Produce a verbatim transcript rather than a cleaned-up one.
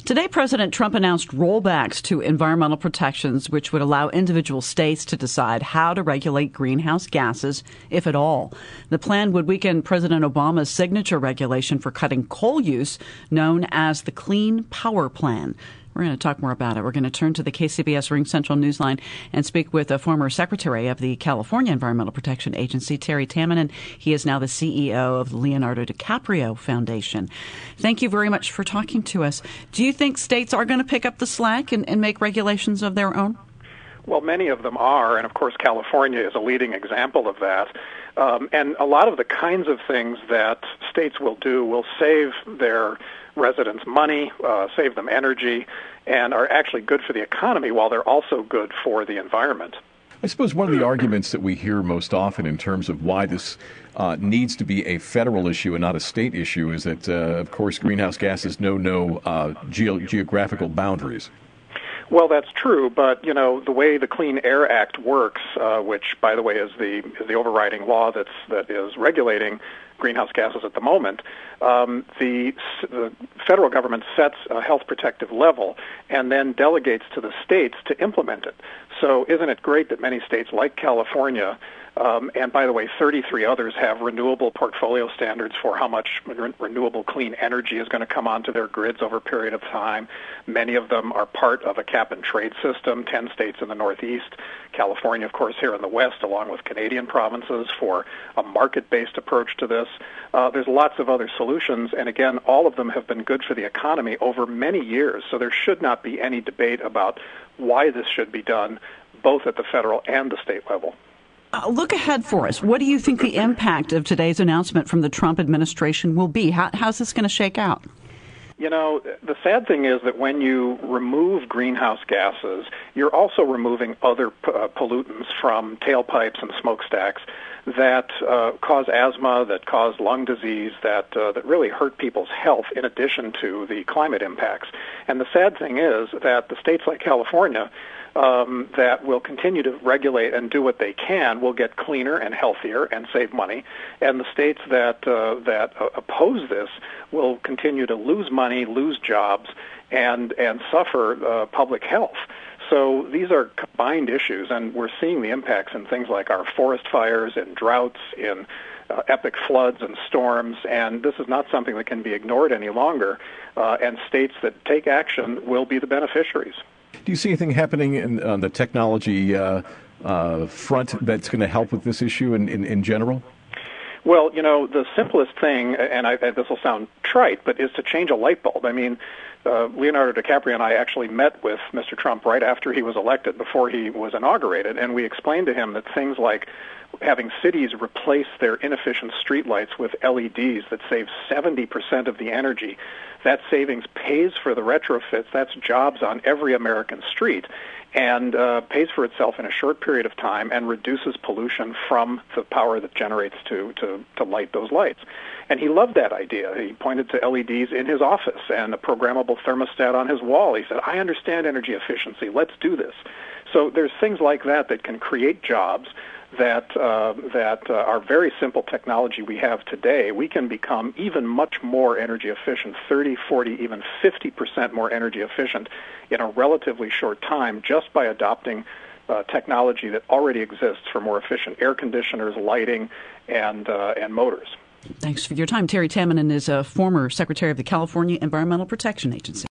Today, President Trump announced rollbacks to environmental protections, which would allow individual states to decide how to regulate greenhouse gases, if at all. The plan would weaken President Obama's signature regulation for cutting coal use, known as the Clean Power Plan. We're going to talk more about it. We're going to turn to the K C B S Ring Central Newsline and speak with a former secretary of the California Environmental Protection Agency, Terry Tamminen. He is now the C E O of the Leonardo DiCaprio Foundation. Thank you very much for talking to us. Do you think states are going to pick up the slack and, and make regulations of their own? Well, many of them are, and of course California is a leading example of that. Um, and a lot of the kinds of things that states will do will save their residents money, uh, save them energy, and are actually good for the economy while they're also good for the environment. I suppose one of the arguments that we hear most often in terms of why this uh, needs to be a federal issue and not a state issue is that, uh, of course, greenhouse gases know no uh, ge- geographical boundaries. Well, that's true, but you know the way the Clean Air Act works, uh, which, by the way, is the is the overriding law that's that is regulating greenhouse gases at the moment. Um, the, the federal government sets a health protective level and then delegates to the states to implement it. So, isn't it great that many states like California, Um, and by the way, thirty-three others have renewable portfolio standards for how much re- renewable clean energy is going to come onto their grids over a period of time. Many of them are part of a cap-and-trade system, ten states in the Northeast, California, of course, here in the West, along with Canadian provinces for a market-based approach to this. Uh, there's lots of other solutions, and again, all of them have been good for the economy over many years, so there should not be any debate about why this should be done, both at the federal and the state level. Uh, look ahead for us. What do you think the impact of today's announcement from the Trump administration will be? How, how's this going to shake out? You know, the sad thing is that when you remove greenhouse gases, you're also removing other uh, pollutants from tailpipes and smokestacks that uh, cause asthma, that cause lung disease, that uh, that really hurt people's health in addition to the climate impacts. And the sad thing is that the states like California Um, that will continue to regulate and do what they can will get cleaner and healthier and save money, and the states that uh, that uh, oppose this will continue to lose money, lose jobs, and and suffer uh, public health. So these are combined issues, and we're seeing the impacts in things like our forest fires, in droughts, in uh, epic floods and storms, and this is not something that can be ignored any longer, uh, and states that take action will be the beneficiaries. Do you see anything happening in, on the technology uh, uh, front that's going to help with this issue in, in, in general? Well, you know, the simplest thing, and I, this will sound trite, but is to change a light bulb. I mean, uh, Leonardo DiCaprio and I actually met with Mister Trump right after he was elected, before he was inaugurated, and we explained to him that things like having cities replace their inefficient streetlights with L E Ds that save seventy percent of the energy, that savings pays for the retrofits. That's jobs on every American street, and uh, pays for itself in a short period of time and reduces pollution from the power that generates to, to, to light those lights. And he loved that idea. He pointed to L E Ds in his office and a programmable thermostat on his wall. He said, I understand energy efficiency. Let's do this. So there's things like that that can create jobs that uh, that uh, are very simple technology we have today. We can become even much more energy efficient, thirty, forty, even fifty percent more energy efficient in a relatively short time, just by adopting uh, technology that already exists for more efficient air conditioners, lighting, and uh, and motors. Thanks for your time. Terry Tamminen is a former secretary of the California Environmental Protection Agency.